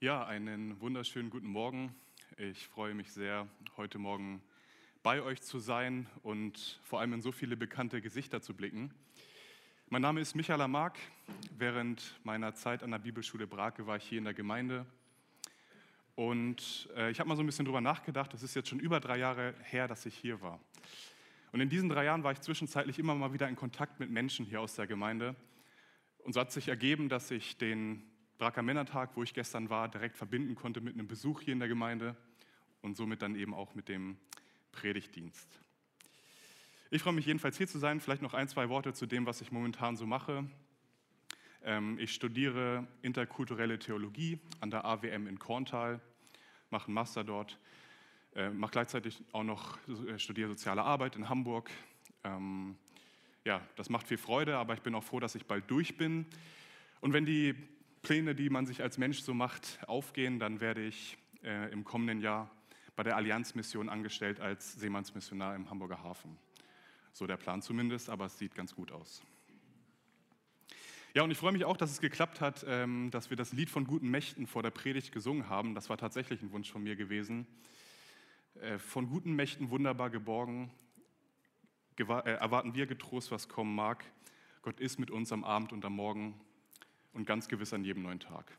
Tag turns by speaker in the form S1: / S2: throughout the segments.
S1: Ja, einen wunderschönen guten Morgen. Ich freue mich sehr, heute Morgen bei euch zu sein und vor allem in so viele bekannte Gesichter zu blicken. Mein Name ist Michael Lamarck. Während meiner Zeit an der Bibelschule Brake war ich hier in der Gemeinde und ich habe mal so ein bisschen drüber nachgedacht. Es ist jetzt schon über 3 Jahre her, dass ich hier war. Und in diesen 3 Jahren war ich zwischenzeitlich immer mal wieder in Kontakt mit Menschen hier aus der Gemeinde. Und so hat sich ergeben, dass ich den Braker Männertag, wo ich gestern war, direkt verbinden konnte mit einem Besuch hier in der Gemeinde und somit dann eben auch mit dem Predigtdienst. Ich freue mich jedenfalls hier zu sein. Vielleicht noch 1, 2 Worte zu dem, was ich momentan so mache. Ich studiere interkulturelle Theologie an der AWM in Korntal, mache einen Master dort, mache gleichzeitig auch noch studiere soziale Arbeit in Hamburg. Ja, das macht viel Freude, aber ich bin auch froh, dass ich bald durch bin. Und wenn die Pläne, die man sich als Mensch so macht, aufgehen, dann werde ich im kommenden Jahr bei der Allianzmission angestellt als Seemannsmissionar im Hamburger Hafen. So der Plan zumindest, aber es sieht ganz gut aus. Ja, und ich freue mich auch, dass es geklappt hat, dass wir das Lied von guten Mächten vor der Predigt gesungen haben. Das war tatsächlich ein Wunsch von mir gewesen. Von guten Mächten wunderbar geborgen, erwarten wir getrost, was kommen mag. Gott ist mit uns am Abend und am Morgen und ganz gewiss an jedem neuen Tag.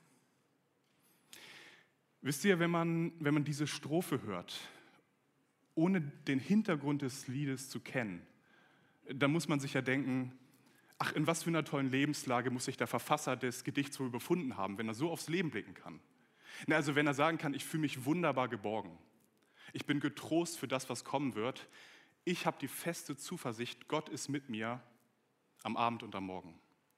S1: Wisst ihr, wenn man diese Strophe hört, ohne den Hintergrund des Liedes zu kennen, dann muss man sich ja denken, ach, in was für einer tollen Lebenslage muss sich der Verfasser des Gedichts wohl befunden haben, wenn er so aufs Leben blicken kann. Na, also wenn er sagen kann, ich fühle mich wunderbar geborgen, ich bin getrost für das, was kommen wird, ich habe die feste Zuversicht, Gott ist mit mir am Abend und am Morgen.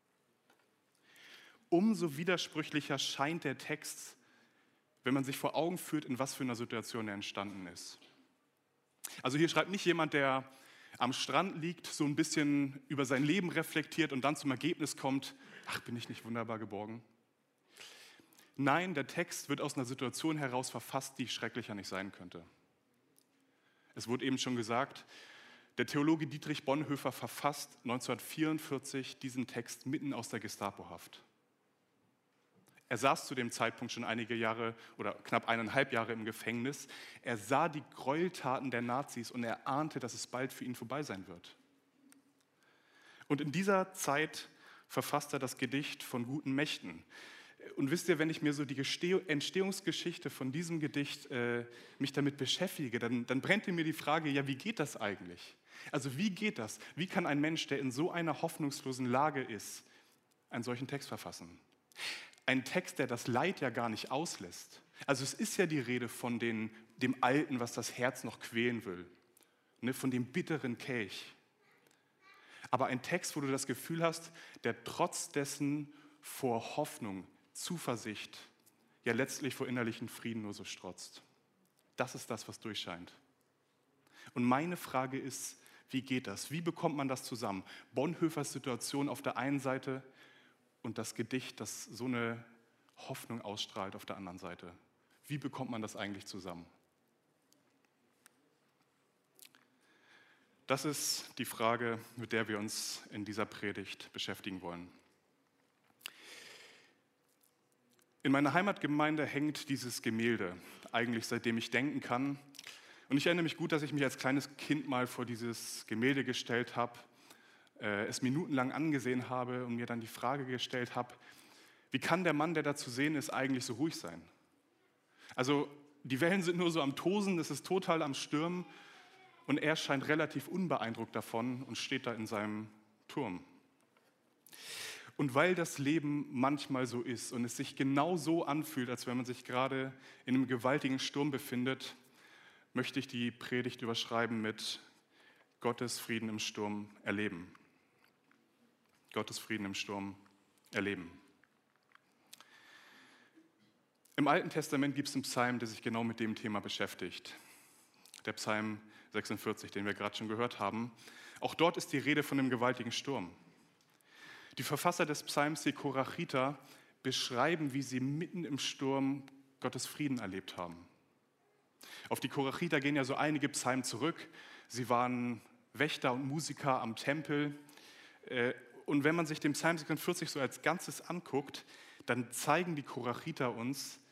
S1: Umso widersprüchlicher scheint der Text, wenn man sich vor Augen führt, in was für einer Situation er entstanden ist. Also hier schreibt nicht jemand, der am Strand liegt, so ein bisschen über sein Leben reflektiert und dann zum Ergebnis kommt, ach, bin ich nicht wunderbar geborgen? Nein, der Text wird aus einer Situation heraus verfasst, die schrecklicher nicht sein könnte. Es wurde eben schon gesagt, der Theologe Dietrich Bonhoeffer verfasst 1944 diesen Text mitten aus der Gestapohaft. Er saß zu dem Zeitpunkt schon einige Jahre oder knapp 1,5 Jahre im Gefängnis. Er sah die Gräueltaten der Nazis und er ahnte, dass es bald für ihn vorbei sein wird. Und in dieser Zeit verfasst er das Gedicht von guten Mächten. Und wisst ihr, wenn ich mir so die Entstehungsgeschichte von diesem Gedicht mich damit beschäftige, dann brennt in mir die Frage, ja, wie geht das eigentlich? Also wie geht das? Wie kann ein Mensch, der in so einer hoffnungslosen Lage ist, einen solchen Text verfassen? Ein Text, der das Leid ja gar nicht auslässt. Also es ist ja die Rede von dem Alten, was das Herz noch quälen will, ne, von dem bitteren Kelch. Aber ein Text, wo du das Gefühl hast, der trotz dessen vor Hoffnung, Zuversicht, ja letztlich vor innerlichen Frieden nur so strotzt. Das ist das, was durchscheint. Und meine Frage ist, wie geht das? Wie bekommt man das zusammen? Bonhoeffers Situation auf der einen Seite und das Gedicht, das so eine Hoffnung ausstrahlt auf der anderen Seite. Wie bekommt man das eigentlich zusammen? Das ist die Frage, mit der wir uns in dieser Predigt beschäftigen wollen. In meiner Heimatgemeinde hängt dieses Gemälde, eigentlich seitdem ich denken kann. Und ich erinnere mich gut, dass ich mich als kleines Kind mal vor dieses Gemälde gestellt habe, es minutenlang angesehen habe und mir dann die Frage gestellt habe, wie kann der Mann, der da zu sehen ist, eigentlich so ruhig sein? Also die Wellen sind nur so am Tosen, es ist total am Stürmen und er scheint relativ unbeeindruckt davon und steht da in seinem Turm. Und weil das Leben manchmal so ist und es sich genau so anfühlt, als wenn man sich gerade in einem gewaltigen Sturm befindet, möchte ich die Predigt überschreiben mit Gottes Frieden im Sturm erleben. Gottes Frieden im Sturm erleben. Im Alten Testament gibt es einen Psalm, der sich genau mit dem Thema beschäftigt. Der Psalm 46, den wir gerade schon gehört haben. Auch dort ist die Rede von einem gewaltigen Sturm. Die Verfasser des Psalms, die Korachiter, beschreiben, wie sie mitten im Sturm Gottes Frieden erlebt haben. Auf die Korachiter gehen ja so einige Psalmen zurück. Sie waren Wächter und Musiker am Tempel. Und wenn man sich den Psalm 46 so als Ganzes anguckt, dann zeigen die Korachiter uns,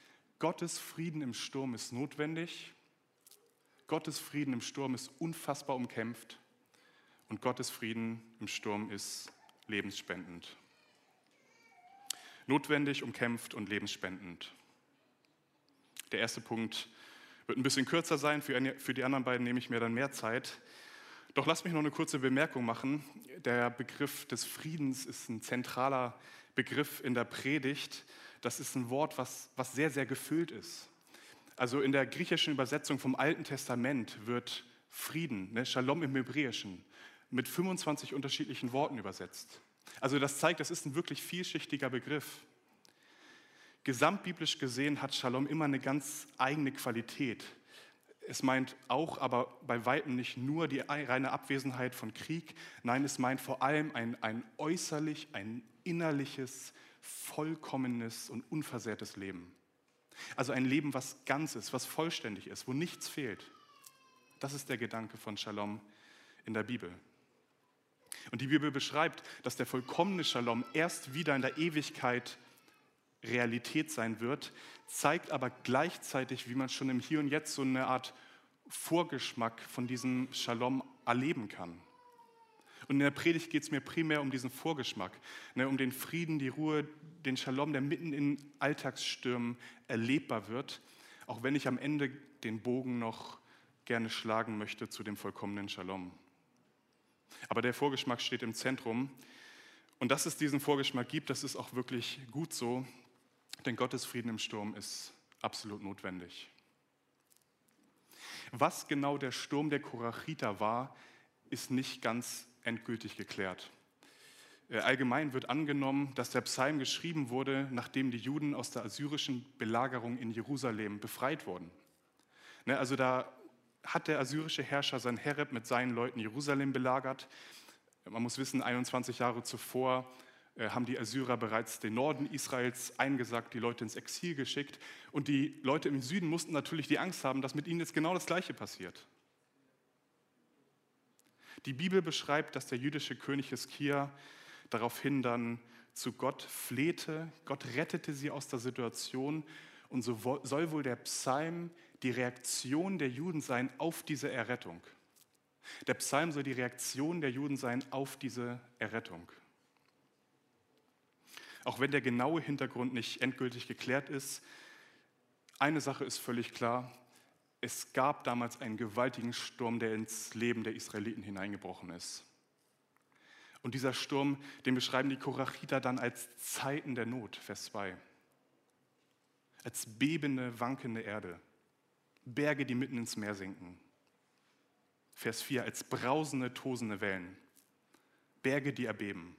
S1: Gottes Frieden im Sturm ist notwendig, Gottes Frieden im Sturm ist unfassbar umkämpft und Gottes Frieden im Sturm ist lebensspendend. Notwendig, umkämpft und lebensspendend. Der erste Punkt wird ein bisschen kürzer sein, für die anderen beiden nehme ich mir dann mehr Zeit. Doch lasst mich noch eine kurze Bemerkung machen. Der Begriff des Friedens ist ein zentraler Begriff in der Predigt. Das ist ein Wort, was sehr, sehr gefüllt ist. Also in der griechischen Übersetzung vom Alten Testament wird Frieden, Shalom im Hebräischen, mit 25 unterschiedlichen Worten übersetzt. Also das zeigt, das ist ein wirklich vielschichtiger Begriff. Gesamtbiblisch gesehen hat Shalom immer eine ganz eigene Qualität. Es meint auch, aber bei weitem nicht nur die reine Abwesenheit von Krieg. Nein, es meint vor allem ein äußerlich, ein innerliches, vollkommenes und unversehrtes Leben. Also ein Leben, was ganz ist, was vollständig ist, wo nichts fehlt. Das ist der Gedanke von Shalom in der Bibel. Und die Bibel beschreibt, dass der vollkommene Shalom erst wieder in der Ewigkeit Realität sein wird, zeigt aber gleichzeitig, wie man schon im Hier und Jetzt so eine Art Vorgeschmack von diesem Shalom erleben kann. Und in der Predigt geht es mir primär um diesen Vorgeschmack, um den Frieden, die Ruhe, den Shalom, der mitten in Alltagsstürmen erlebbar wird, auch wenn ich am Ende den Bogen noch gerne schlagen möchte zu dem vollkommenen Shalom. Aber der Vorgeschmack steht im Zentrum. Und dass es diesen Vorgeschmack gibt, das ist auch wirklich gut so, denn Gottes Frieden im Sturm ist absolut notwendig. Was genau der Sturm der Korachiter war, ist nicht ganz endgültig geklärt. Allgemein wird angenommen, dass der Psalm geschrieben wurde, nachdem die Juden aus der assyrischen Belagerung in Jerusalem befreit wurden. Also da hat der assyrische Herrscher Sanherib mit seinen Leuten Jerusalem belagert. Man muss wissen, 21 Jahre zuvor haben die Assyrer bereits den Norden Israels eingesackt, die Leute ins Exil geschickt. Und die Leute im Süden mussten natürlich die Angst haben, dass mit ihnen jetzt genau das Gleiche passiert. Die Bibel beschreibt, dass der jüdische König Hiskia daraufhin dann zu Gott flehte. Gott rettete sie aus der Situation. Und so soll wohl der Psalm die Reaktion der Juden sein auf diese Errettung. Der Psalm soll die Reaktion der Juden sein auf diese Errettung. Auch wenn der genaue Hintergrund nicht endgültig geklärt ist, eine Sache ist völlig klar: Es gab damals einen gewaltigen Sturm, der ins Leben der Israeliten hineingebrochen ist. Und dieser Sturm, den beschreiben die Korachiter dann als Zeiten der Not, Vers 2. Als bebende, wankende Erde, Berge, die mitten ins Meer sinken. Vers 4, als brausende, tosende Wellen, Berge, die erbeben.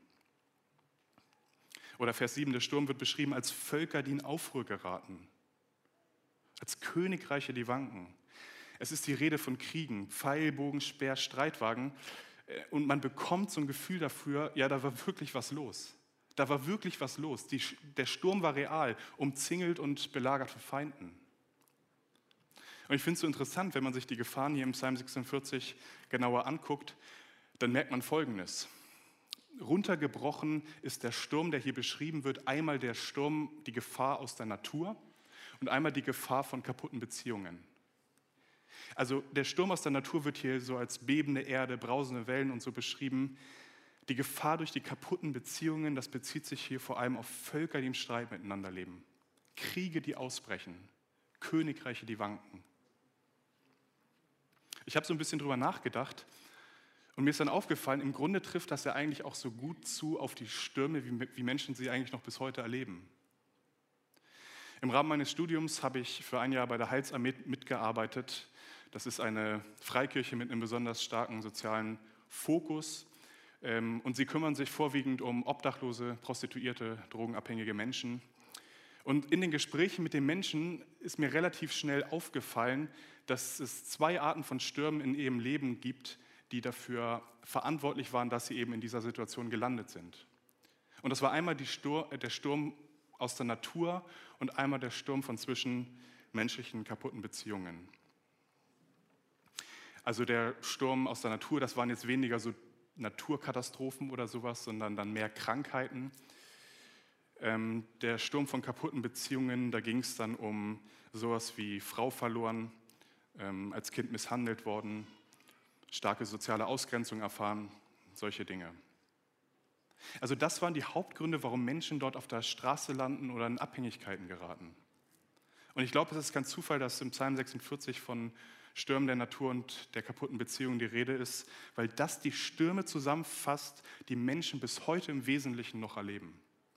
S1: Oder Vers 7, der Sturm wird beschrieben als Völker, die in Aufruhr geraten, als Königreiche, die wanken. Es ist die Rede von Kriegen, Pfeil, Bogen, Speer, Streitwagen. Und man bekommt so ein Gefühl dafür, ja, da war wirklich was los. Da war wirklich was los. Der Sturm war real, umzingelt und belagert von Feinden. Und ich finde es so interessant, wenn man sich die Gefahren hier im Psalm 46 genauer anguckt, dann merkt man Folgendes. Runtergebrochen ist der Sturm, der hier beschrieben wird, einmal der Sturm, die Gefahr aus der Natur und einmal die Gefahr von kaputten Beziehungen. Also der Sturm aus der Natur wird hier so als bebende Erde, brausende Wellen und so beschrieben. Die Gefahr durch die kaputten Beziehungen, das bezieht sich hier vor allem auf Völker, die im Streit miteinander leben. Kriege, die ausbrechen, Königreiche, die wanken. Ich habe so ein bisschen drüber nachgedacht und mir ist dann aufgefallen, im Grunde trifft das ja eigentlich auch so gut zu auf die Stürme, wie Menschen sie eigentlich noch bis heute erleben. Im Rahmen meines Studiums habe ich für ein Jahr bei der Heilsarmee mitgearbeitet. Das ist eine Freikirche mit einem besonders starken sozialen Fokus. Und sie kümmern sich vorwiegend um obdachlose, prostituierte, drogenabhängige Menschen. Und in den Gesprächen mit den Menschen ist mir relativ schnell aufgefallen, dass es zwei Arten von Stürmen in ihrem Leben gibt, die dafür verantwortlich waren, dass sie eben in dieser Situation gelandet sind. Und das war einmal der Sturm aus der Natur und einmal der Sturm von zwischenmenschlichen kaputten Beziehungen. Also der Sturm aus der Natur, das waren jetzt weniger so Naturkatastrophen oder sowas, sondern dann mehr Krankheiten. Der Sturm von kaputten Beziehungen, da ging es dann um sowas wie Frau verloren, als Kind misshandelt worden, starke soziale Ausgrenzung erfahren, solche Dinge. Also das waren die Hauptgründe, warum Menschen dort auf der Straße landen oder in Abhängigkeiten geraten. Und ich glaube, es ist kein Zufall, dass im Psalm 46 von Stürmen der Natur und der kaputten Beziehung die Rede ist, weil das die Stürme zusammenfasst, die Menschen bis heute im Wesentlichen noch erleben.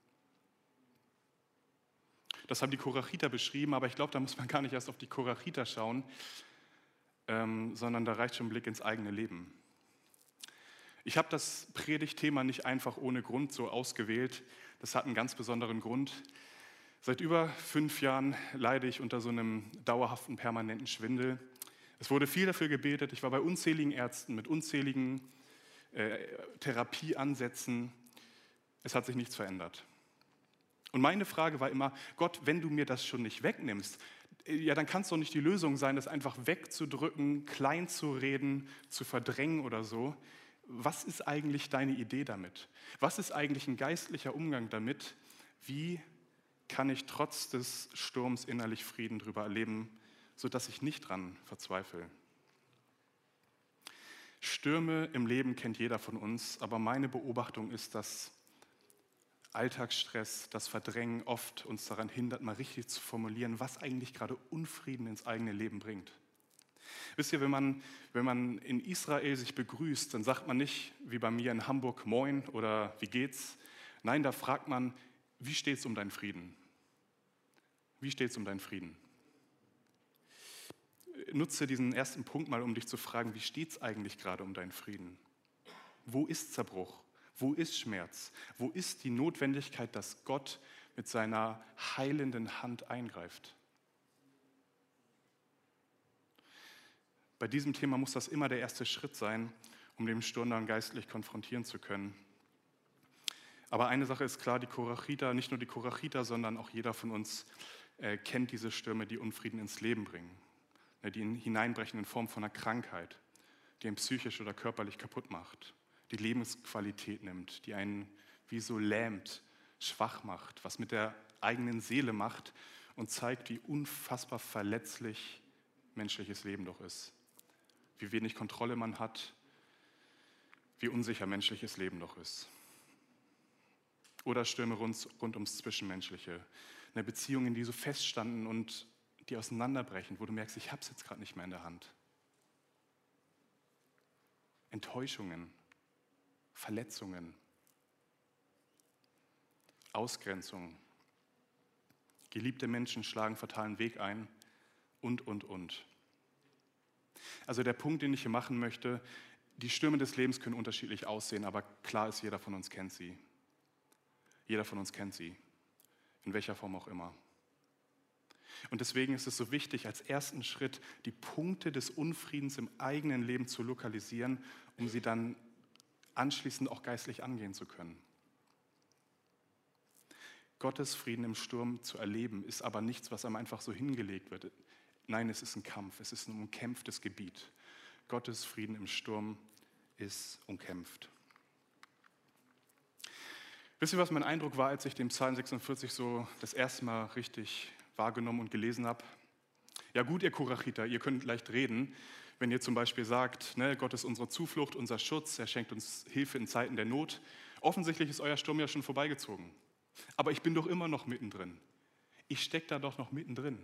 S1: Das haben die Korachiter beschrieben, aber ich glaube, da muss man gar nicht erst auf die Korachiter schauen, sondern da reicht schon ein Blick ins eigene Leben. Ich habe das Predigtthema nicht einfach ohne Grund so ausgewählt. Das hat einen ganz besonderen Grund. Seit über 5 Jahren leide ich unter so einem dauerhaften, permanenten Schwindel. Es wurde viel dafür gebetet. Ich war bei unzähligen Ärzten mit unzähligen Therapieansätzen. Es hat sich nichts verändert. Und meine Frage war immer, Gott, wenn du mir das schon nicht wegnimmst, ja, dann kann es doch nicht die Lösung sein, das einfach wegzudrücken, klein zu reden, zu verdrängen oder so. Was ist eigentlich deine Idee damit? Was ist eigentlich ein geistlicher Umgang damit? Wie kann ich trotz des Sturms innerlich Frieden darüber erleben, sodass ich nicht dran verzweifle? Stürme im Leben kennt jeder von uns, aber meine Beobachtung ist, dass Alltagsstress, das Verdrängen oft uns daran hindert, mal richtig zu formulieren, was eigentlich gerade Unfrieden ins eigene Leben bringt. Wisst ihr, wenn man in Israel sich begrüßt, dann sagt man nicht, wie bei mir in Hamburg, Moin oder wie geht's? Nein, da fragt man, wie steht's um deinen Frieden? Wie steht's um deinen Frieden? Nutze diesen ersten Punkt mal, um dich zu fragen, wie steht's eigentlich gerade um deinen Frieden? Wo ist Zerbruch? Wo ist Schmerz? Wo ist die Notwendigkeit, dass Gott mit seiner heilenden Hand eingreift? Bei diesem Thema muss das immer der erste Schritt sein, um den Sturm dann geistlich konfrontieren zu können. Aber eine Sache ist klar, die Korachiter, nicht nur die Korachiter, sondern auch jeder von uns kennt diese Stürme, die Unfrieden ins Leben bringen, die ihn hineinbrechen in Form von einer Krankheit, die ihn psychisch oder körperlich kaputt macht, die Lebensqualität nimmt, die einen wie so lähmt, schwach macht, was mit der eigenen Seele macht und zeigt, wie unfassbar verletzlich menschliches Leben doch ist. Wie wenig Kontrolle man hat, wie unsicher menschliches Leben doch ist. Oder Stürme rund ums Zwischenmenschliche. Eine Beziehung, in die so feststanden und die auseinanderbrechen, wo du merkst, ich habe es jetzt gerade nicht mehr in der Hand. Enttäuschungen, Verletzungen, Ausgrenzung. Geliebte Menschen schlagen fatalen Weg ein und. Also der Punkt, den ich hier machen möchte, die Stürme des Lebens können unterschiedlich aussehen, aber klar ist, jeder von uns kennt sie. Jeder von uns kennt sie, in welcher Form auch immer. Und deswegen ist es so wichtig, als ersten Schritt die Punkte des Unfriedens im eigenen Leben zu lokalisieren, um sie dann anschließend auch geistlich angehen zu können. Gottes Frieden im Sturm zu erleben, ist aber nichts, was einem einfach so hingelegt wird. Nein, es ist ein Kampf, es ist ein umkämpftes Gebiet. Gottes Frieden im Sturm ist umkämpft. Wisst ihr, was mein Eindruck war, als ich den Psalm 46 so das erste Mal richtig wahrgenommen und gelesen habe? Ja gut, ihr Korachiter, ihr könnt leicht reden, wenn ihr zum Beispiel sagt, ne, Gott ist unsere Zuflucht, unser Schutz, er schenkt uns Hilfe in Zeiten der Not. Offensichtlich ist euer Sturm ja schon vorbeigezogen. Aber ich bin doch immer noch mittendrin. Ich stecke da doch noch mittendrin.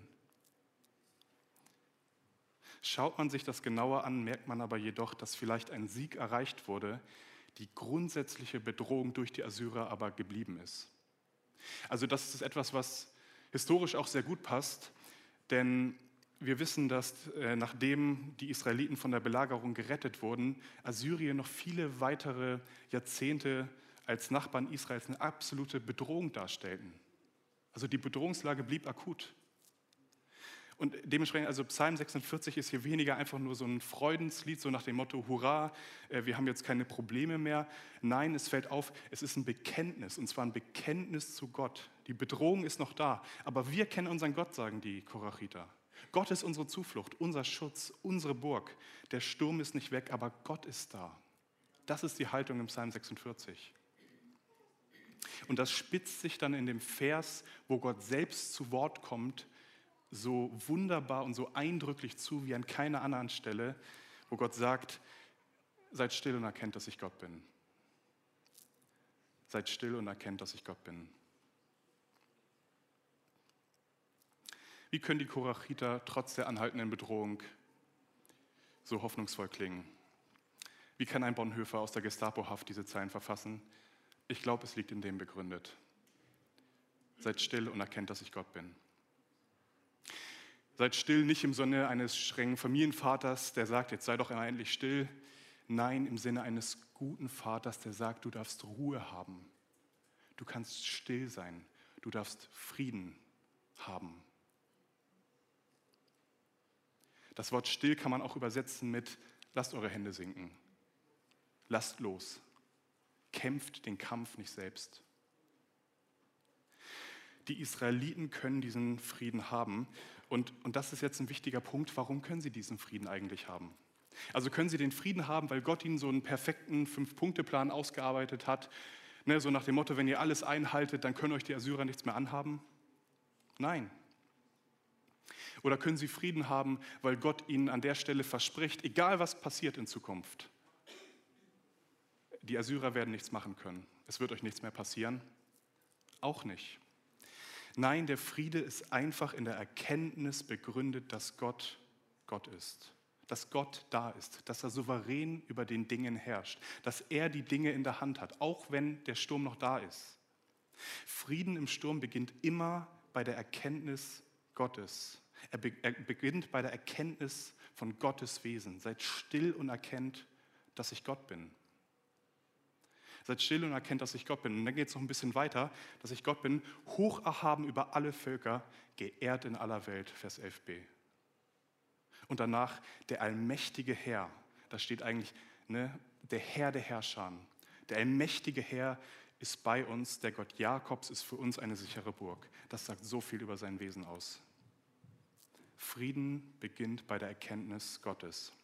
S1: Schaut man sich das genauer an, merkt man aber jedoch, dass vielleicht ein Sieg erreicht wurde, die grundsätzliche Bedrohung durch die Assyrer aber geblieben ist. Also das ist etwas, was historisch auch sehr gut passt, denn wir wissen, dass nachdem die Israeliten von der Belagerung gerettet wurden, Assyrien noch viele weitere Jahrzehnte als Nachbarn Israels eine absolute Bedrohung darstellten. Also die Bedrohungslage blieb akut. Und dementsprechend, also Psalm 46 ist hier weniger einfach nur so ein Freudenslied, so nach dem Motto, hurra, wir haben jetzt keine Probleme mehr. Nein, es fällt auf, es ist ein Bekenntnis, und zwar ein Bekenntnis zu Gott. Die Bedrohung ist noch da, aber wir kennen unseren Gott, sagen die Korachiter. Gott ist unsere Zuflucht, unser Schutz, unsere Burg. Der Sturm ist nicht weg, aber Gott ist da. Das ist die Haltung im Psalm 46. Und das spitzt sich dann in dem Vers, wo Gott selbst zu Wort kommt, so wunderbar und so eindrücklich zu wie an keiner anderen Stelle, wo Gott sagt, seid still und erkennt, dass ich Gott bin. Seid still und erkennt, dass ich Gott bin. Wie können die Korachiter trotz der anhaltenden Bedrohung so hoffnungsvoll klingen? Wie kann ein Bonhoeffer aus der Gestapo-Haft diese Zeilen verfassen? Ich glaube, es liegt in dem begründet. Seid still und erkennt, dass ich Gott bin. Seid still nicht im Sinne eines strengen Familienvaters, der sagt, jetzt sei doch immer endlich still. Nein, im Sinne eines guten Vaters, der sagt, du darfst Ruhe haben. Du kannst still sein. Du darfst Frieden haben. Das Wort still kann man auch übersetzen mit lasst eure Hände sinken. Lasst los. Kämpft den Kampf nicht selbst. Die Israeliten können diesen Frieden haben. Und das ist jetzt ein wichtiger Punkt. Warum können sie diesen Frieden eigentlich haben? Also können sie den Frieden haben, weil Gott ihnen so einen perfekten 5-Punkte-Plan ausgearbeitet hat. Ne, so nach dem Motto, wenn ihr alles einhaltet, dann können euch die Assyrer nichts mehr anhaben? Nein. Oder können sie Frieden haben, weil Gott ihnen an der Stelle verspricht, egal was passiert in Zukunft, die Assyrer werden nichts machen können. Es wird euch nichts mehr passieren? Auch nicht. Nein, der Friede ist einfach in der Erkenntnis begründet, dass Gott Gott ist. Dass Gott da ist, dass er souverän über den Dingen herrscht, dass er die Dinge in der Hand hat, auch wenn der Sturm noch da ist. Frieden im Sturm beginnt immer bei der Erkenntnis Gottes. Er beginnt bei der Erkenntnis von Gottes Wesen. Seid still und erkennt, dass ich Gott bin. Seid still und erkennt, dass ich Gott bin. Und dann geht es noch ein bisschen weiter, dass ich Gott bin, hoch erhaben über alle Völker, geehrt in aller Welt, Vers 11b. Und danach der allmächtige Herr, da steht eigentlich der Herr der Herrscher. Der allmächtige Herr ist bei uns, der Gott Jakobs ist für uns eine sichere Burg. Das sagt so viel über sein Wesen aus. Frieden beginnt bei der Erkenntnis Gottes.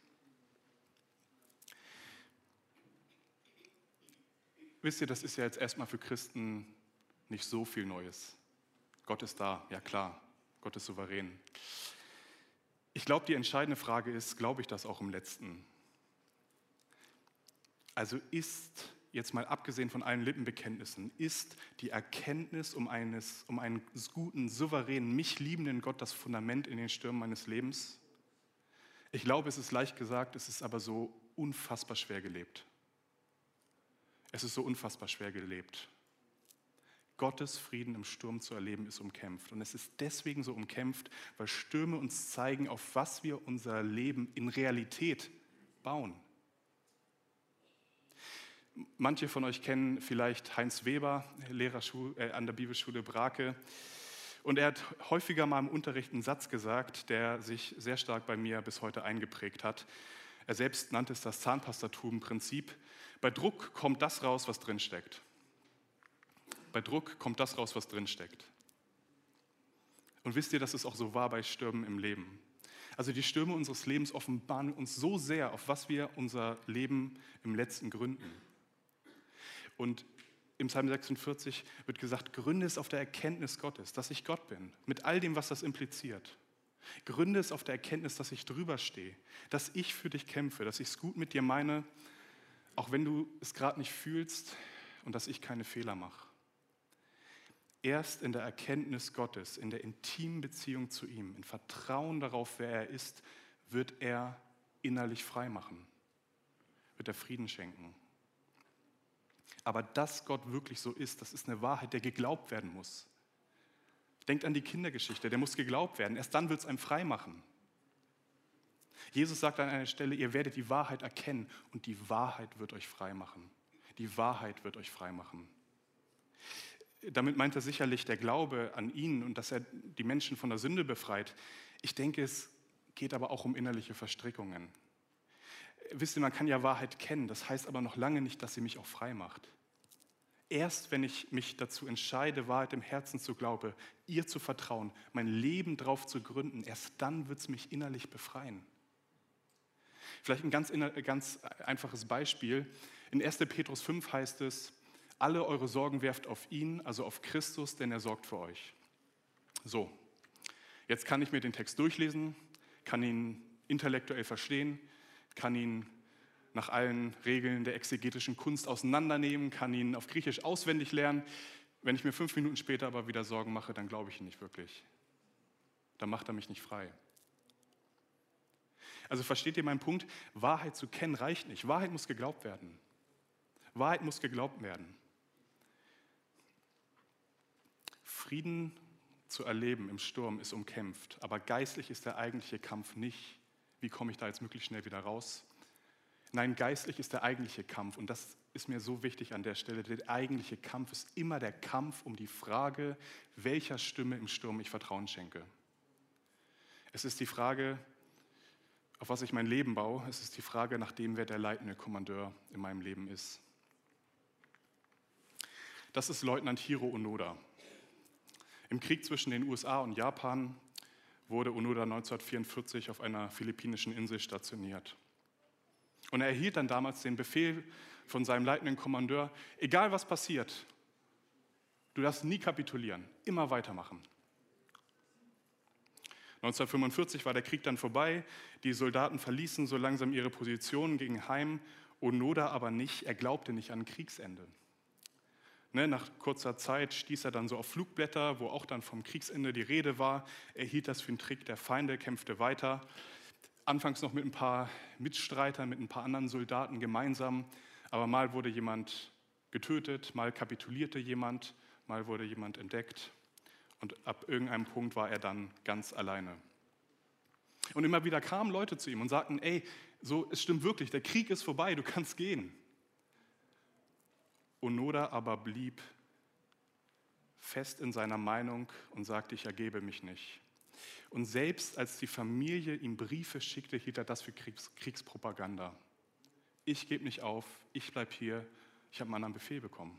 S1: Wisst ihr, das ist ja jetzt erstmal für Christen nicht so viel Neues. Gott ist da, ja klar, Gott ist souverän. Ich glaube, die entscheidende Frage ist, glaube ich das auch im Letzten? Also ist, jetzt mal abgesehen von allen Lippenbekenntnissen, ist die Erkenntnis um einen guten, souveränen, mich liebenden Gott das Fundament in den Stürmen meines Lebens? Ich glaube, es ist leicht gesagt, es ist aber so unfassbar schwer gelebt. Es ist so unfassbar schwer gelebt. Gottes Frieden im Sturm zu erleben, ist umkämpft. Und es ist deswegen so umkämpft, weil Stürme uns zeigen, auf was wir unser Leben in Realität bauen. Manche von euch kennen vielleicht Heinz Weber, Lehrer an der Bibelschule Brake. Und er hat häufiger mal im Unterricht einen Satz gesagt, der sich sehr stark bei mir bis heute eingeprägt hat. Er selbst nannte es das Zahnpastatum-Prinzip. Bei Druck kommt das raus, was drinsteckt. Bei Druck kommt das raus, was drinsteckt. Und wisst ihr, dass es auch so war bei Stürmen im Leben? Also die Stürme unseres Lebens offenbaren uns so sehr, auf was wir unser Leben im Letzten gründen. Und im Psalm 46 wird gesagt, gründe es auf der Erkenntnis Gottes, dass ich Gott bin, mit all dem, was das impliziert. Gründe es auf der Erkenntnis, dass ich drüber stehe, dass ich für dich kämpfe, dass ich es gut mit dir meine, auch wenn du es gerade nicht fühlst und dass ich keine Fehler mache. Erst in der Erkenntnis Gottes, in der intimen Beziehung zu ihm, in Vertrauen darauf, wer er ist, wird er innerlich frei machen, wird er Frieden schenken. Aber dass Gott wirklich so ist, das ist eine Wahrheit, der geglaubt werden muss. Denkt an die Kindergeschichte, der muss geglaubt werden. Erst dann wird es einem frei machen. Jesus sagt an einer Stelle, ihr werdet die Wahrheit erkennen und die Wahrheit wird euch frei machen. Die Wahrheit wird euch frei machen. Damit meint er sicherlich der Glaube an ihn und dass er die Menschen von der Sünde befreit. Ich denke, es geht aber auch um innerliche Verstrickungen. Wisst ihr, man kann ja Wahrheit kennen, das heißt aber noch lange nicht, dass sie mich auch frei macht. Erst wenn ich mich dazu entscheide, Wahrheit im Herzen zu glauben, ihr zu vertrauen, mein Leben drauf zu gründen, erst dann wird es mich innerlich befreien. Vielleicht ein ganz einfaches Beispiel. In 1. Petrus 5 heißt es, Alle eure Sorgen werft auf ihn, also auf Christus, denn er sorgt für euch. So, jetzt kann ich mir den Text durchlesen, kann ihn intellektuell verstehen, kann ihn nach allen Regeln der exegetischen Kunst auseinandernehmen, kann ihn auf Griechisch auswendig lernen. Wenn ich mir 5 Minuten später aber wieder Sorgen mache, dann glaube ich ihn nicht wirklich. Dann macht er mich nicht frei. Also versteht ihr meinen Punkt? Wahrheit zu kennen reicht nicht. Wahrheit muss geglaubt werden. Wahrheit muss geglaubt werden. Frieden zu erleben im Sturm ist umkämpft, aber geistlich ist der eigentliche Kampf nicht, wie komme ich da jetzt möglichst schnell wieder raus? Nein, geistlich ist der eigentliche Kampf und das ist mir so wichtig an der Stelle. Der eigentliche Kampf ist immer der Kampf um die Frage, welcher Stimme im Sturm ich Vertrauen schenke. Es ist die Frage, auf was ich mein Leben baue. Es ist die Frage nach dem, wer der leitende Kommandeur in meinem Leben ist. Das ist Leutnant Hiro Onoda. Im Krieg zwischen den USA und Japan wurde Onoda 1944 auf einer philippinischen Insel stationiert. Und er erhielt dann damals den Befehl von seinem leitenden Kommandeur, egal was passiert, du darfst nie kapitulieren, immer weitermachen. 1945 war der Krieg dann vorbei, die Soldaten verließen so langsam ihre Positionen, gingen heim, Onoda aber nicht, er glaubte nicht an ein Kriegsende. Nach kurzer Zeit stieß er dann so auf Flugblätter, wo auch dann vom Kriegsende die Rede war. Er hielt das für einen Trick der Feinde, kämpfte weiter. Anfangs noch mit ein paar Mitstreitern, mit ein paar anderen Soldaten gemeinsam. Aber mal wurde jemand getötet, mal kapitulierte jemand, mal wurde jemand entdeckt. Und ab irgendeinem Punkt war er dann ganz alleine. Und immer wieder kamen Leute zu ihm und sagten, ey, so, es stimmt wirklich, der Krieg ist vorbei, du kannst gehen. Onoda aber blieb fest in seiner Meinung und sagte, ich ergebe mich nicht. Und selbst als die Familie ihm Briefe schickte, hielt er das für Kriegspropaganda. Ich gebe nicht auf, ich bleibe hier, ich habe einen anderen Befehl bekommen.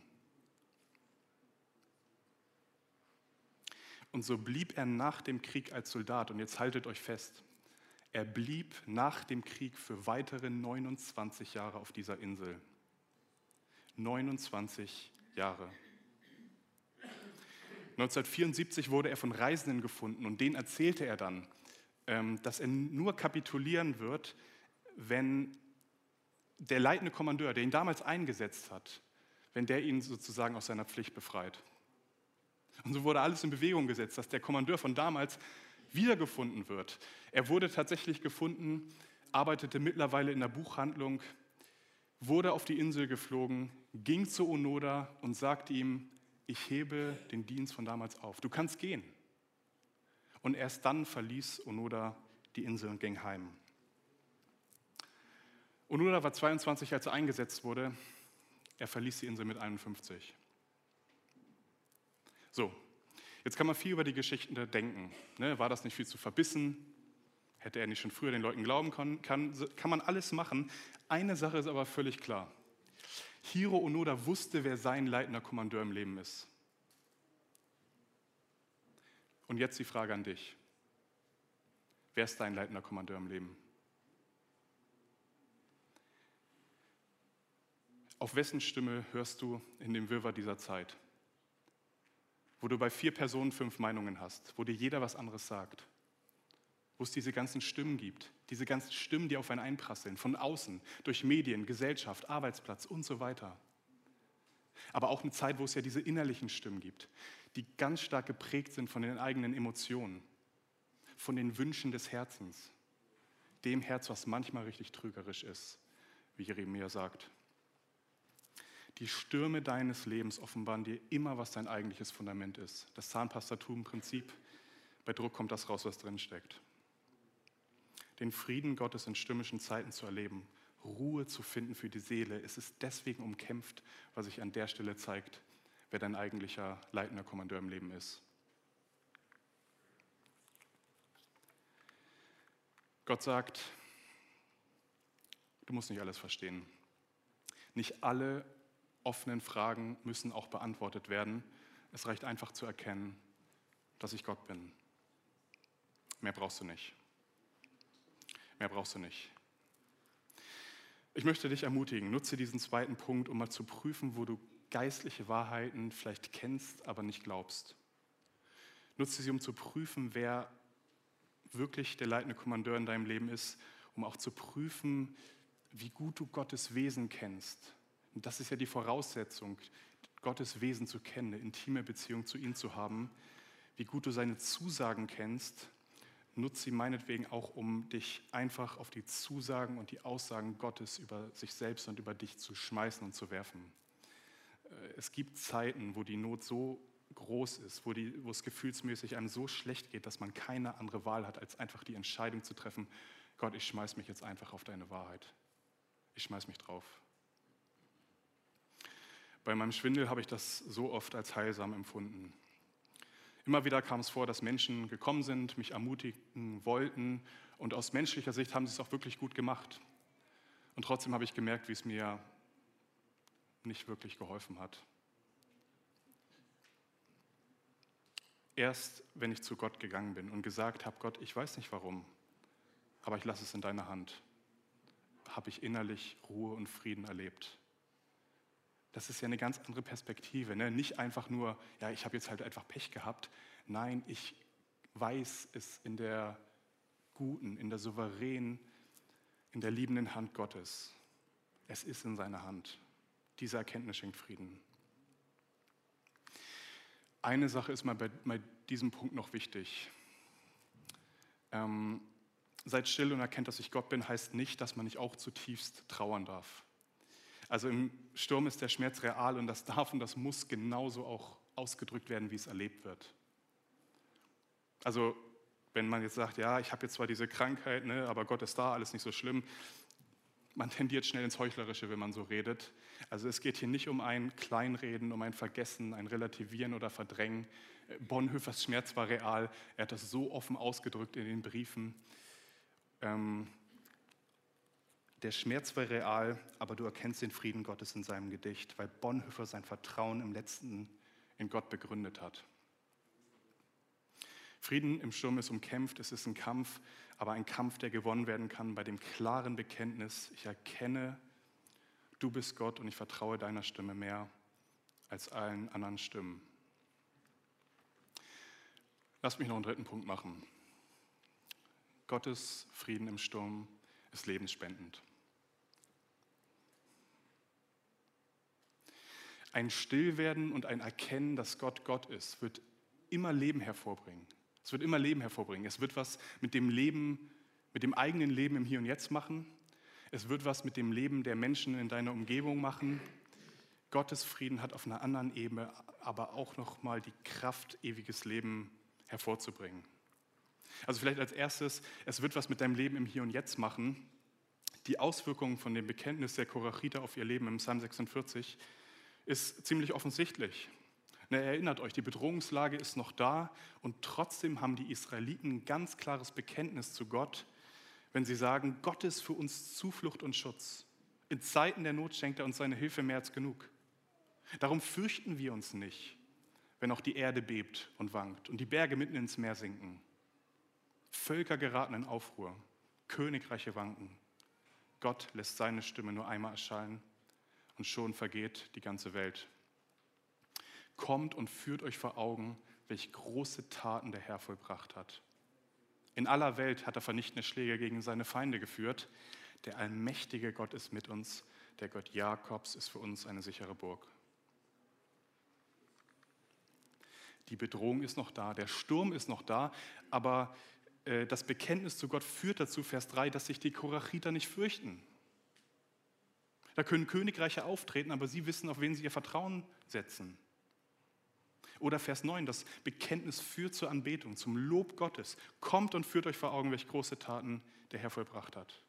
S1: Und so blieb er nach dem Krieg als Soldat, und jetzt haltet euch fest, er blieb nach dem Krieg für weitere 29 Jahre auf dieser Insel. 29 Jahre. 1974 wurde er von Reisenden gefunden und denen erzählte er dann, dass er nur kapitulieren wird, wenn der leitende Kommandeur, der ihn damals eingesetzt hat, wenn der ihn sozusagen aus seiner Pflicht befreit. Und so wurde alles in Bewegung gesetzt, dass der Kommandeur von damals wiedergefunden wird. Er wurde tatsächlich gefunden, arbeitete mittlerweile in der Buchhandlung, wurde auf die Insel geflogen, ging zu Onoda und sagte ihm, ich hebe den Dienst von damals auf. Du kannst gehen. Und erst dann verließ Onoda die Insel und ging heim. Onoda war 22, als er eingesetzt wurde. Er verließ die Insel mit 51. So, jetzt kann man viel über die Geschichten denken. War das nicht viel zu verbissen? Hätte er nicht schon früher den Leuten glauben können? Kann man alles machen. Eine Sache ist aber völlig klar. Hiro Onoda wusste, wer sein leitender Kommandeur im Leben ist. Und jetzt die Frage an dich. Wer ist dein leitender Kommandeur im Leben? Auf wessen Stimme hörst du in dem Wirrwarr dieser Zeit? Wo du bei 4 Personen 5 Meinungen hast, wo dir jeder was anderes sagt. Wo es diese ganzen Stimmen gibt, diese ganzen Stimmen, die auf einen einprasseln, von außen, durch Medien, Gesellschaft, Arbeitsplatz und so weiter. Aber auch eine Zeit, wo es ja diese innerlichen Stimmen gibt, die ganz stark geprägt sind von den eigenen Emotionen, von den Wünschen des Herzens, dem Herz, was manchmal richtig trügerisch ist, wie Jeremia sagt. Die Stürme deines Lebens offenbaren dir immer, was dein eigentliches Fundament ist. Das Zahnpastatum-Prinzip, bei Druck kommt das raus, was drin steckt. Den Frieden Gottes in stürmischen Zeiten zu erleben, Ruhe zu finden für die Seele, es ist deswegen umkämpft, was sich an der Stelle zeigt, wer dein eigentlicher leitender Kommandeur im Leben ist. Gott sagt, du musst nicht alles verstehen. Nicht alle offenen Fragen müssen auch beantwortet werden. Es reicht einfach zu erkennen, dass ich Gott bin. Mehr brauchst du nicht. Mehr brauchst du nicht. Ich möchte dich ermutigen, nutze diesen zweiten Punkt, um mal zu prüfen, wo du geistliche Wahrheiten vielleicht kennst, aber nicht glaubst. Nutze sie, um zu prüfen, wer wirklich der leitende Kommandeur in deinem Leben ist, um auch zu prüfen, wie gut du Gottes Wesen kennst. Und das ist ja die Voraussetzung, Gottes Wesen zu kennen, eine intime Beziehung zu ihm zu haben. Wie gut du seine Zusagen kennst, nutze sie meinetwegen auch, um dich einfach auf die Zusagen und die Aussagen Gottes über sich selbst und über dich zu schmeißen und zu werfen. Es gibt Zeiten, wo die Not so groß ist, wo es gefühlsmäßig einem so schlecht geht, dass man keine andere Wahl hat, als einfach die Entscheidung zu treffen, Gott, ich schmeiß mich jetzt einfach auf deine Wahrheit. Ich schmeiß mich drauf. Bei meinem Schwindel habe ich das so oft als heilsam empfunden. Immer wieder kam es vor, dass Menschen gekommen sind, mich ermutigen wollten und aus menschlicher Sicht haben sie es auch wirklich gut gemacht. Und trotzdem habe ich gemerkt, wie es mir nicht wirklich geholfen hat. Erst wenn ich zu Gott gegangen bin und gesagt habe, Gott, ich weiß nicht warum, aber ich lasse es in deiner Hand, habe ich innerlich Ruhe und Frieden erlebt. Das ist ja eine ganz andere Perspektive, ne? Nicht einfach nur, ja, ich habe jetzt halt einfach Pech gehabt. Nein, ich weiß es in der guten, in der souveränen, in der liebenden Hand Gottes. Es ist in seiner Hand. Diese Erkenntnis schenkt Frieden. Eine Sache ist mal bei diesem Punkt noch wichtig. Seid still und erkennt, dass ich Gott bin, heißt nicht, dass man nicht auch zutiefst trauern darf. Also im Sturm ist der Schmerz real und das darf und das muss genauso auch ausgedrückt werden, wie es erlebt wird. Also wenn man jetzt sagt, ja, ich habe jetzt zwar diese Krankheit, ne, aber Gott ist da, alles nicht so schlimm. Man tendiert schnell ins Heuchlerische, wenn man so redet. Also es geht hier nicht um ein Kleinreden, um ein Vergessen, ein Relativieren oder Verdrängen. Bonhoeffers Schmerz war real. Er hat das so offen ausgedrückt in den Briefen. Der Schmerz war real, aber du erkennst den Frieden Gottes in seinem Gedicht, weil Bonhoeffer sein Vertrauen im Letzten in Gott begründet hat. Frieden im Sturm ist umkämpft, es ist ein Kampf, aber ein Kampf, der gewonnen werden kann bei dem klaren Bekenntnis, ich erkenne, du bist Gott und ich vertraue deiner Stimme mehr als allen anderen Stimmen. Lass mich noch einen dritten Punkt machen. Gottes Frieden im Sturm ist lebensspendend. Ein Stillwerden und ein Erkennen, dass Gott Gott ist, wird immer Leben hervorbringen. Es wird immer Leben hervorbringen. Es wird was mit dem Leben, mit dem eigenen Leben im Hier und Jetzt machen. Es wird was mit dem Leben der Menschen in deiner Umgebung machen. Gottes Frieden hat auf einer anderen Ebene aber auch nochmal die Kraft, ewiges Leben hervorzubringen. Also vielleicht als erstes, es wird was mit deinem Leben im Hier und Jetzt machen. Die Auswirkungen von dem Bekenntnis der Korachiter auf ihr Leben im Psalm 46 ist ziemlich offensichtlich. Erinnert euch, die Bedrohungslage ist noch da und trotzdem haben die Israeliten ein ganz klares Bekenntnis zu Gott, wenn sie sagen, Gott ist für uns Zuflucht und Schutz. In Zeiten der Not schenkt er uns seine Hilfe mehr als genug. Darum fürchten wir uns nicht, wenn auch die Erde bebt und wankt und die Berge mitten ins Meer sinken. Völker geraten in Aufruhr, Königreiche wanken. Gott lässt seine Stimme nur einmal erschallen und schon vergeht die ganze Welt. Kommt und führt euch vor Augen, welche große Taten der Herr vollbracht hat. In aller Welt hat er vernichtende Schläge gegen seine Feinde geführt. Der allmächtige Gott ist mit uns, der Gott Jakobs ist für uns eine sichere Burg. Die Bedrohung ist noch da, der Sturm ist noch da, aber das Bekenntnis zu Gott führt dazu, Vers 3, dass sich die Korachiter nicht fürchten. Da können Königreiche auftreten, aber sie wissen, auf wen sie ihr Vertrauen setzen. Oder Vers 9, das Bekenntnis führt zur Anbetung, zum Lob Gottes. Kommt und führt euch vor Augen, welche große Taten der Herr vollbracht hat.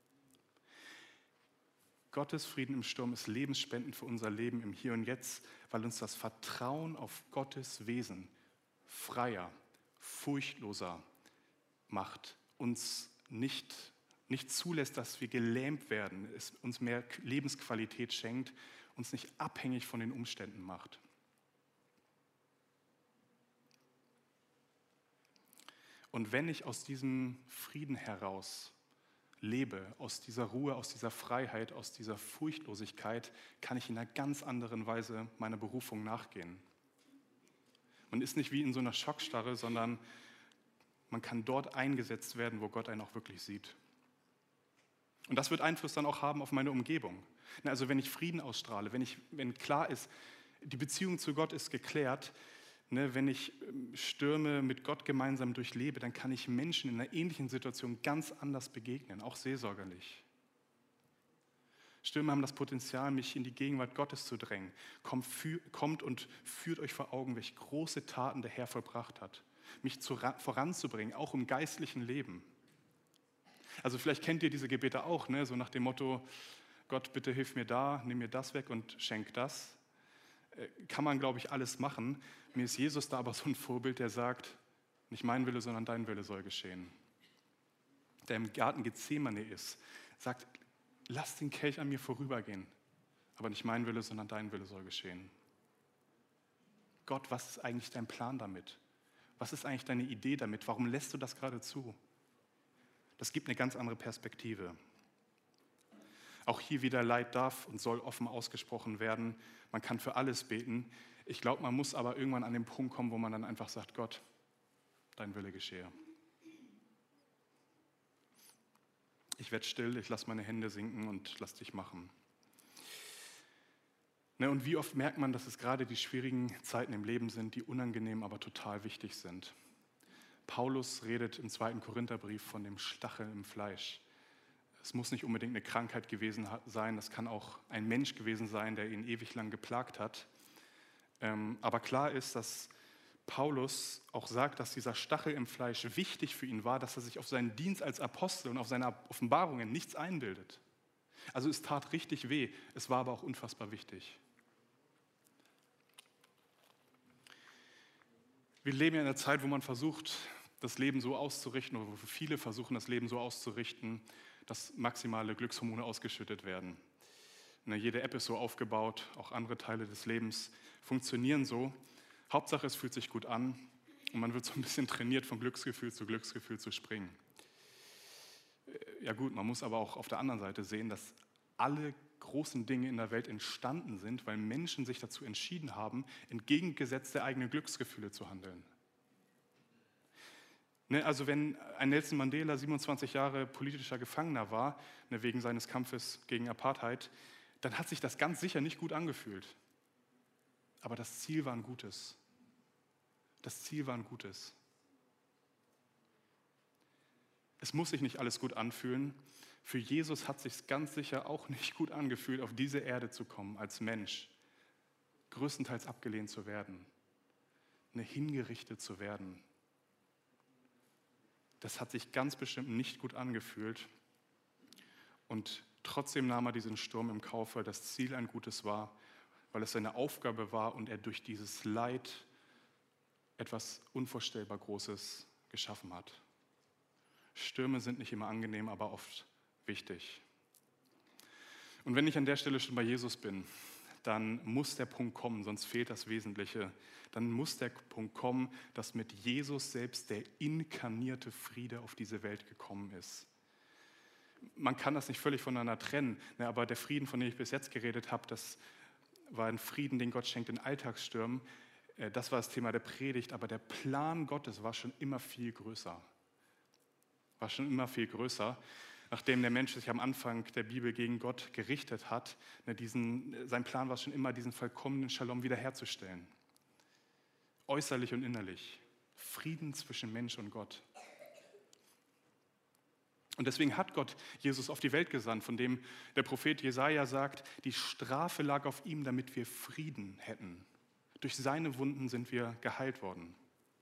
S1: Gottes Frieden im Sturm ist lebensspendend für unser Leben im Hier und Jetzt, weil uns das Vertrauen auf Gottes Wesen freier, furchtloser macht, uns nicht zulässt, dass wir gelähmt werden, es uns mehr Lebensqualität schenkt, uns nicht abhängig von den Umständen macht. Und wenn ich aus diesem Frieden heraus lebe, aus dieser Ruhe, aus dieser Freiheit, aus dieser Furchtlosigkeit, kann ich in einer ganz anderen Weise meiner Berufung nachgehen. Man ist nicht wie in so einer Schockstarre, sondern man kann dort eingesetzt werden, wo Gott einen auch wirklich sieht. Und das wird Einfluss dann auch haben auf meine Umgebung. Also wenn ich Frieden ausstrahle, wenn klar ist, die Beziehung zu Gott ist geklärt, wenn ich Stürme mit Gott gemeinsam durchlebe, dann kann ich Menschen in einer ähnlichen Situation ganz anders begegnen, auch seelsorgerlich. Stürme haben das Potenzial, mich in die Gegenwart Gottes zu drängen. Kommt und führt euch vor Augen, welche große Taten der Herr vollbracht hat, mich voranzubringen, auch im geistlichen Leben. Also vielleicht kennt ihr diese Gebete auch, so nach dem Motto, Gott, bitte hilf mir da, nimm mir das weg und schenk das. Kann man, glaube ich, alles machen. Mir ist Jesus da aber so ein Vorbild, der sagt, nicht mein Wille, sondern dein Wille soll geschehen. Der im Garten Gethsemane ist, sagt, lass den Kelch an mir vorübergehen, aber nicht mein Wille, sondern dein Wille soll geschehen. Gott, was ist eigentlich dein Plan damit? Was ist eigentlich deine Idee damit? Warum lässt du das gerade zu? Das gibt eine ganz andere Perspektive. Auch hier wieder Leid darf und soll offen ausgesprochen werden. Man kann für alles beten. Ich glaube, man muss aber irgendwann an den Punkt kommen, wo man dann einfach sagt, Gott, dein Wille geschehe. Ich werde still, ich lasse meine Hände sinken und lass dich machen. Und wie oft merkt man, dass es gerade die schwierigen Zeiten im Leben sind, die unangenehm, aber total wichtig sind. Paulus redet im 2. Korintherbrief von dem Stachel im Fleisch. Es muss nicht unbedingt eine Krankheit gewesen sein, das kann auch ein Mensch gewesen sein, der ihn ewig lang geplagt hat. Aber klar ist, dass Paulus auch sagt, dass dieser Stachel im Fleisch wichtig für ihn war, dass er sich auf seinen Dienst als Apostel und auf seine Offenbarungen nichts einbildet. Also es tat richtig weh, es war aber auch unfassbar wichtig. Wir leben ja in einer Zeit, wo man versucht, das Leben so auszurichten, oder wo viele versuchen, das Leben so auszurichten, dass maximale Glückshormone ausgeschüttet werden. Jede App ist so aufgebaut, auch andere Teile des Lebens funktionieren so. Hauptsache, es fühlt sich gut an und man wird so ein bisschen trainiert, von Glücksgefühl zu springen. Ja gut, man muss aber auch auf der anderen Seite sehen, dass alle großen Dinge in der Welt entstanden sind, weil Menschen sich dazu entschieden haben, entgegengesetzt der eigenen Glücksgefühle zu handeln. Also wenn ein Nelson Mandela 27 Jahre politischer Gefangener war, wegen seines Kampfes gegen Apartheid, dann hat sich das ganz sicher nicht gut angefühlt. Aber das Ziel war ein gutes. Das Ziel war ein gutes. Es muss sich nicht alles gut anfühlen. Für Jesus hat es sich ganz sicher auch nicht gut angefühlt, auf diese Erde zu kommen als Mensch, größtenteils abgelehnt zu werden, hingerichtet zu werden. Das hat sich ganz bestimmt nicht gut angefühlt. Und trotzdem nahm er diesen Sturm im Kauf, weil das Ziel ein gutes war, weil es seine Aufgabe war und er durch dieses Leid etwas unvorstellbar Großes geschaffen hat. Stürme sind nicht immer angenehm, aber oft wichtig. Und wenn ich an der Stelle schon bei Jesus bin, dann muss der Punkt kommen, sonst fehlt das Wesentliche. Dann muss der Punkt kommen, dass mit Jesus selbst der inkarnierte Friede auf diese Welt gekommen ist. Man kann das nicht völlig voneinander trennen, aber der Frieden, von dem ich bis jetzt geredet habe, das war ein Frieden, den Gott schenkt in Alltagsstürmen. Das war das Thema der Predigt, aber der Plan Gottes war schon immer viel größer. Nachdem der Mensch sich am Anfang der Bibel gegen Gott gerichtet hat, sein Plan war schon immer, diesen vollkommenen Shalom wiederherzustellen. Äußerlich und innerlich. Frieden zwischen Mensch und Gott. Und deswegen hat Gott Jesus auf die Welt gesandt, von dem der Prophet Jesaja sagt, die Strafe lag auf ihm, damit wir Frieden hätten. Durch seine Wunden sind wir geheilt worden.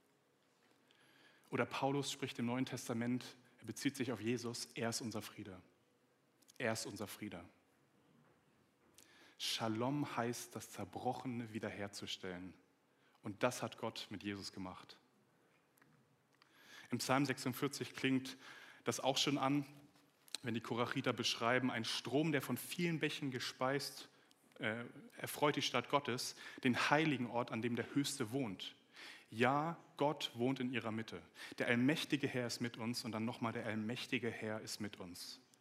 S1: Oder Paulus spricht im Neuen Testament, er bezieht sich auf Jesus, er ist unser Friede. Er ist unser Friede. Shalom heißt, das Zerbrochene wiederherzustellen. Und das hat Gott mit Jesus gemacht. Im Psalm 46 klingt das auch schon an, wenn die Korachiter beschreiben, ein Strom, der von vielen Bächen gespeist, erfreut die Stadt Gottes, den heiligen Ort, an dem der Höchste wohnt. Ja, Gott wohnt in ihrer Mitte. Der allmächtige Herr ist mit uns und dann nochmal der allmächtige Herr ist mit uns.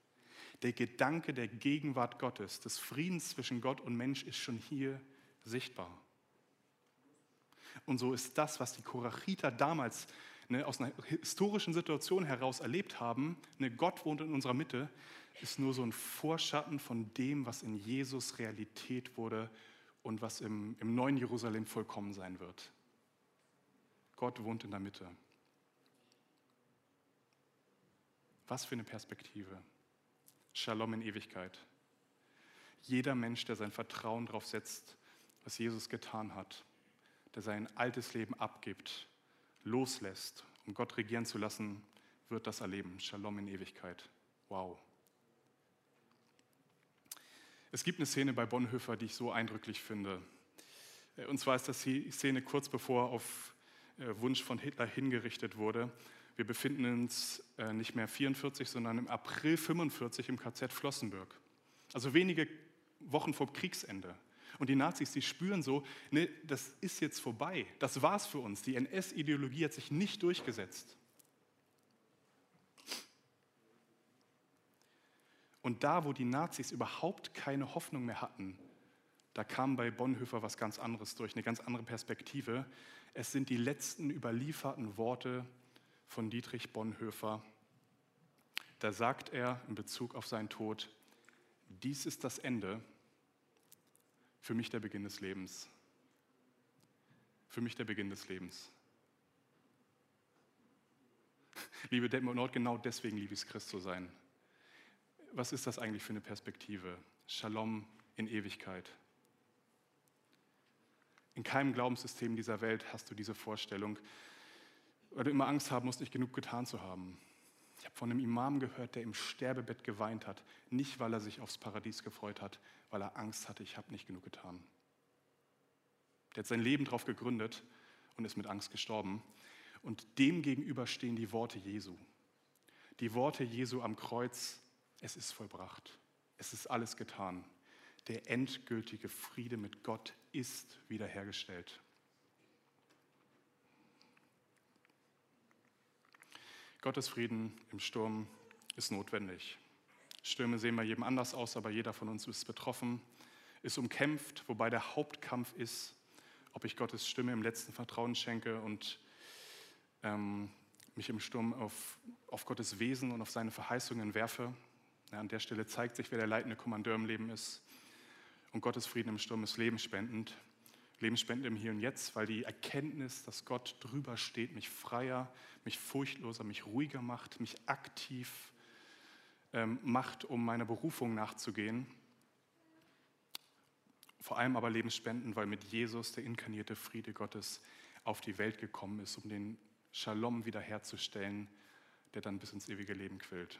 S1: Der Gedanke der Gegenwart Gottes, des Friedens zwischen Gott und Mensch ist schon hier sichtbar. Und so ist das, was die Korachiter damals aus einer historischen Situation heraus erlebt haben, Gott wohnt in unserer Mitte, ist nur so ein Vorschatten von dem, was in Jesus Realität wurde und was im neuen Jerusalem vollkommen sein wird. Gott wohnt in der Mitte. Was für eine Perspektive. Shalom in Ewigkeit. Jeder Mensch, der sein Vertrauen darauf setzt, was Jesus getan hat, der sein altes Leben abgibt, loslässt, um Gott regieren zu lassen, wird das erleben. Shalom in Ewigkeit. Wow. Es gibt eine Szene bei Bonhoeffer, die ich so eindrücklich finde. Und zwar ist das die Szene kurz bevor er auf Wunsch von Hitler hingerichtet wurde. Wir befinden uns nicht mehr 44, sondern im April 45 im KZ Flossenbürg. Also wenige Wochen vor Kriegsende. Und die Nazis, die spüren so, das ist jetzt vorbei. Das war's für uns. Die NS-Ideologie hat sich nicht durchgesetzt. Und da, wo die Nazis überhaupt keine Hoffnung mehr hatten, da kam bei Bonhoeffer was ganz anderes durch, eine ganz andere Perspektive. Es sind die letzten überlieferten Worte von Dietrich Bonhoeffer. Da sagt er in Bezug auf seinen Tod: Dies ist das Ende, für mich der Beginn des Lebens. Für mich der Beginn des Lebens. Liebe Detmold Nord, genau deswegen liebe ich es, Christ zu sein. Was ist das eigentlich für eine Perspektive? Shalom in Ewigkeit. In keinem Glaubenssystem dieser Welt hast du diese Vorstellung, weil du immer Angst haben musst, nicht genug getan zu haben. Ich habe von einem Imam gehört, der im Sterbebett geweint hat, nicht weil er sich aufs Paradies gefreut hat, weil er Angst hatte, ich habe nicht genug getan. Der hat sein Leben darauf gegründet und ist mit Angst gestorben. Und dem gegenüber stehen die Worte Jesu. Die Worte Jesu am Kreuz: Es ist vollbracht, es ist alles getan. Der endgültige Friede mit Gott ist wiederhergestellt. Gottes Frieden im Sturm ist notwendig. Stürme sehen bei jedem anders aus, aber jeder von uns ist betroffen, ist umkämpft, wobei der Hauptkampf ist, ob ich Gottes Stimme im letzten Vertrauen schenke und mich im Sturm auf Gottes Wesen und auf seine Verheißungen werfe. Ja, an der Stelle zeigt sich, wer der leitende Kommandeur im Leben ist. Und Gottes Frieden im Sturm ist lebensspendend. Lebensspendend im Hier und Jetzt, weil die Erkenntnis, dass Gott drüber steht, mich freier, mich furchtloser, mich ruhiger macht, mich aktiv macht, um meiner Berufung nachzugehen. Vor allem aber lebensspendend, weil mit Jesus der inkarnierte Friede Gottes auf die Welt gekommen ist, um den Shalom wiederherzustellen, der dann bis ins ewige Leben quillt.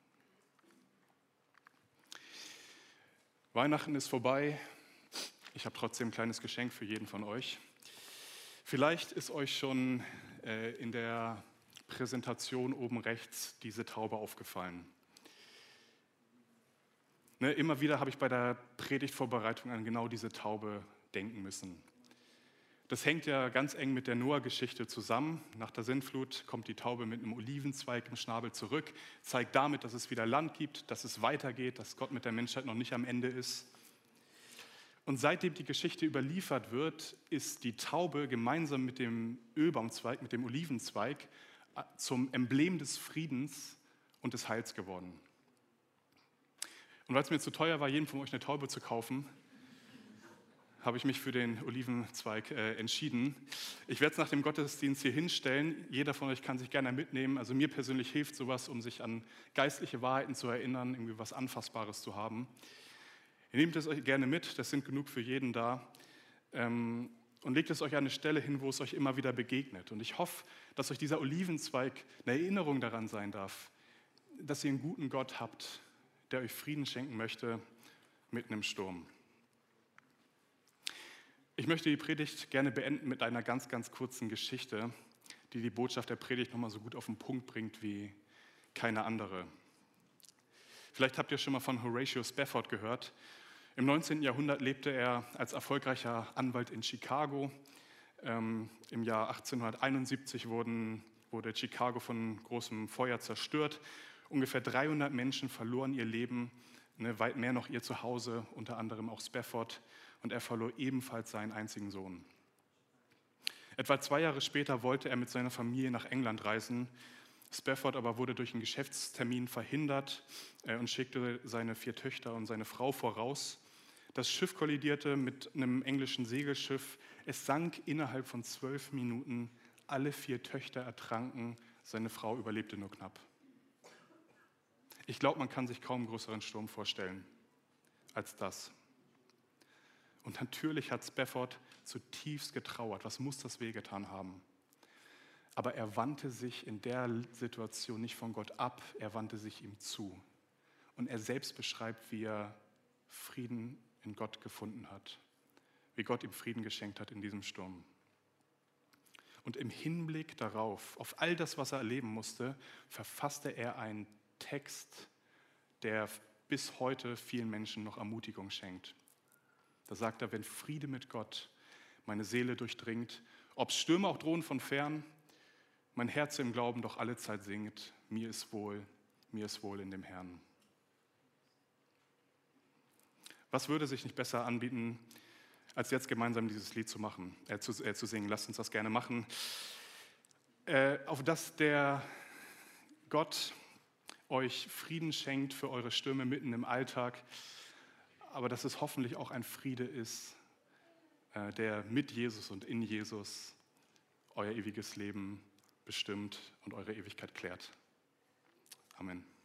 S1: Weihnachten ist vorbei. Ich habe trotzdem ein kleines Geschenk für jeden von euch. Vielleicht ist euch schon in der Präsentation oben rechts diese Taube aufgefallen. Immer wieder habe ich bei der Predigtvorbereitung an genau diese Taube denken müssen. Das hängt ja ganz eng mit der Noah-Geschichte zusammen. Nach der Sintflut kommt die Taube mit einem Olivenzweig im Schnabel zurück, zeigt damit, dass es wieder Land gibt, dass es weitergeht, dass Gott mit der Menschheit noch nicht am Ende ist. Und seitdem die Geschichte überliefert wird, ist die Taube gemeinsam mit dem Ölbaumzweig, mit dem Olivenzweig, zum Emblem des Friedens und des Heils geworden. Und weil es mir zu teuer war, jedem von euch eine Taube zu kaufen, habe ich mich für den Olivenzweig entschieden. Ich werde es nach dem Gottesdienst hier hinstellen. Jeder von euch kann sich gerne mitnehmen. Also mir persönlich hilft sowas, um sich an geistliche Wahrheiten zu erinnern, irgendwie was Anfassbares zu haben. Ihr nehmt es euch gerne mit, das sind genug für jeden da. Und legt es euch an eine Stelle hin, wo es euch immer wieder begegnet. Und ich hoffe, dass euch dieser Olivenzweig eine Erinnerung daran sein darf, dass ihr einen guten Gott habt, der euch Frieden schenken möchte mitten im Sturm. Ich möchte die Predigt gerne beenden mit einer ganz, ganz kurzen Geschichte, die die Botschaft der Predigt nochmal so gut auf den Punkt bringt wie keine andere. Vielleicht habt ihr schon mal von Horatio Spafford gehört. Im 19. Jahrhundert lebte er als erfolgreicher Anwalt in Chicago. Im Jahr 1871 wurde Chicago von großem Feuer zerstört Ungefähr 300 Menschen verloren ihr Leben, weit mehr noch ihr Zuhause, unter anderem auch Spafford. Und er verlor ebenfalls seinen einzigen Sohn. Etwa 2 Jahre später wollte er mit seiner Familie nach England reisen. Spafford aber wurde durch einen Geschäftstermin verhindert und schickte seine 4 Töchter und seine Frau voraus. Das Schiff kollidierte mit einem englischen Segelschiff. Es sank innerhalb von 12 Minuten. Alle 4 Töchter ertranken. Seine Frau überlebte nur knapp. Ich glaube, man kann sich kaum einen größeren Sturm vorstellen als das. Und natürlich hat Spafford zutiefst getrauert. Was muss das wehgetan haben? Aber er wandte sich in der Situation nicht von Gott ab, er wandte sich ihm zu. Und er selbst beschreibt, wie er Frieden in Gott gefunden hat, wie Gott ihm Frieden geschenkt hat in diesem Sturm. Und im Hinblick darauf, auf all das, was er erleben musste, verfasste er einen Text, der bis heute vielen Menschen noch Ermutigung schenkt. Da sagt er, wenn Friede mit Gott meine Seele durchdringt, ob Stürme auch drohen von fern, mein Herz im Glauben doch alle Zeit singt, mir ist wohl in dem Herrn. Was würde sich nicht besser anbieten, als jetzt gemeinsam dieses Lied zu machen, zu singen? Lasst uns das gerne machen. Auf dass der Gott euch Frieden schenkt für eure Stürme mitten im Alltag, aber dass es hoffentlich auch ein Friede ist, der mit Jesus und in Jesus euer ewiges Leben bestimmt und eure Ewigkeit klärt. Amen.